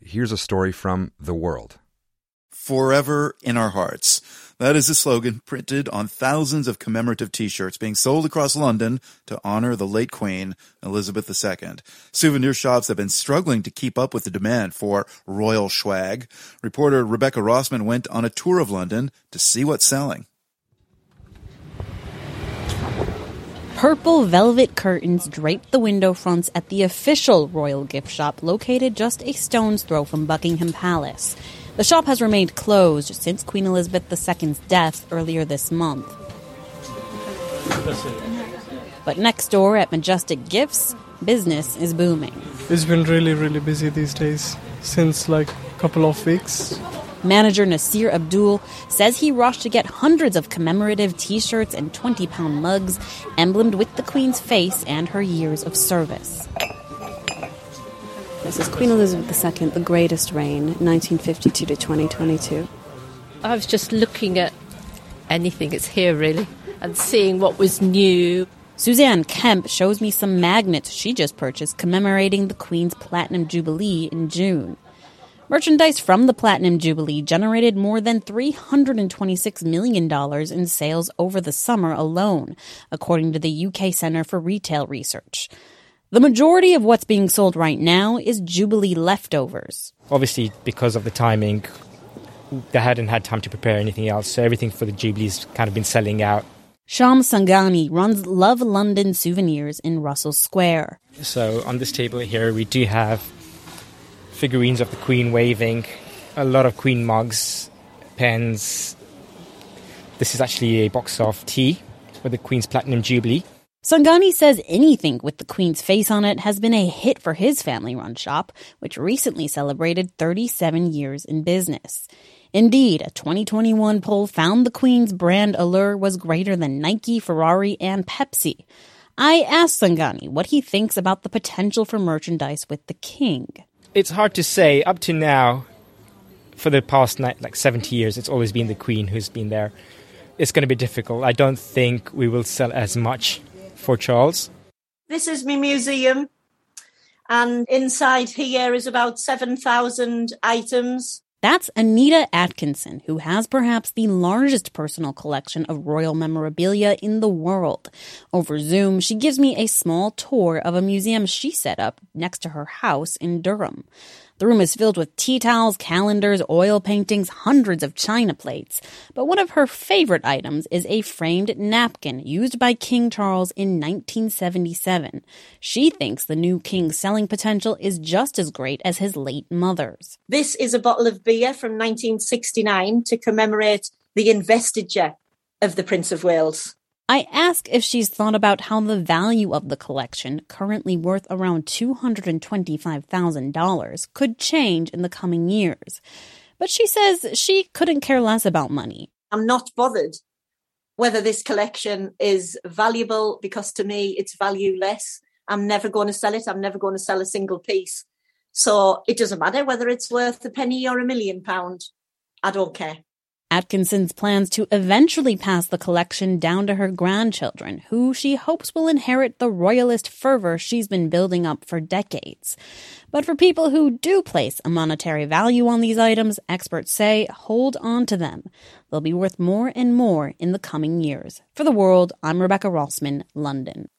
here's a story from The World. Forever in our hearts. That is the slogan printed on thousands of commemorative T-shirts being sold across London to honor the late Queen, Elizabeth II. Souvenir shops have been struggling to keep up with the demand for royal swag. Reporter Rebecca Rossman went on a tour of London to see what's selling. Purple velvet curtains drape the window fronts at the official royal gift shop located just a stone's throw from Buckingham Palace. The shop has remained closed since Queen Elizabeth II's death earlier this month. But next door at Majestic Gifts, business is booming. It's been really, really busy these days, since like a couple of weeks. Manager Nasir Abdul says he rushed to get hundreds of commemorative T-shirts and 20-pound mugs emblemed with the Queen's face and her years of service. This is Queen Elizabeth II, the greatest reign, 1952 to 2022. I was just looking at anything that's here, really, and seeing what was new. Suzanne Kemp shows me some magnets she just purchased commemorating the Queen's Platinum Jubilee in June. Merchandise from the Platinum Jubilee generated more than $326 million in sales over the summer alone, according to the UK Centre for Retail Research. The majority of what's being sold right now is Jubilee leftovers. Obviously, because of the timing, they hadn't had time to prepare anything else, so everything for the Jubilee's kind of been selling out. Sham Sangani runs Love London Souvenirs in Russell Square. So on this table here, we do have figurines of the Queen waving, a lot of Queen mugs, pens. This is actually a box of tea for the Queen's Platinum Jubilee. Sangani says anything with the Queen's face on it has been a hit for his family-run shop, which recently celebrated 37 years in business. Indeed, a 2021 poll found the Queen's brand allure was greater than Nike, Ferrari, and Pepsi. I asked Sangani what he thinks about the potential for merchandise with the King. It's hard to say. Up to now, for the past 70 years, it's always been the Queen who's been there. It's going to be difficult. I don't think we will sell as much for Charles. This is my museum, and inside here is about 7,000 items. That's Anita Atkinson, who has perhaps the largest personal collection of royal memorabilia in the world. Over Zoom, she gives me a small tour of a museum she set up next to her house in Durham. The room is filled with tea towels, calendars, oil paintings, hundreds of china plates. But one of her favorite items is a framed napkin used by King Charles in 1977. She thinks the new king's selling potential is just as great as his late mother's. This is a bottle of beer from 1969 to commemorate the investiture of the Prince of Wales. I ask if she's thought about how the value of the collection, currently worth around $225,000, could change in the coming years. But she says she couldn't care less about money. I'm not bothered whether this collection is valuable, because to me it's valueless. I'm never going to sell it. I'm never going to sell a single piece. So it doesn't matter whether it's worth a penny or £1 million. I don't care. Atkinson's plans to eventually pass the collection down to her grandchildren, who she hopes will inherit the royalist fervor she's been building up for decades. But for people who do place a monetary value on these items, experts say hold on to them. They'll be worth more and more in the coming years. For The World, I'm Rebecca Rossman, London.